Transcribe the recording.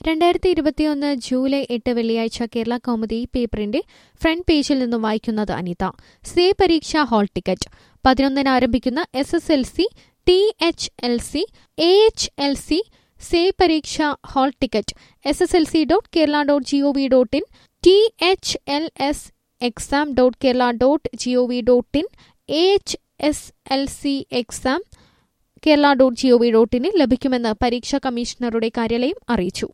2021 July 8 വെള്ളിയാഴ്ച കേരള കൗമുദി പേപ്പറിന്റെ front പേജിൽ നിന്നും വായിക്കുന്നത് അനിത. സേ പരീക്ഷ ഹാൾ ടിക്കറ്റ് 11 ആരംഭിക്കുന്ന SSLC, THLC, AHLC സേ പരീക്ഷ hall ticket ssLC.kerala.gov.in, THLSexam.kerala.gov.in, AHSLC exam kerala.gov.in ലഭിക്കുമെന്ന് പരീക്ഷാ കമ്മീഷണറുടെ കാര്യാലയം അറിയിച്ചു.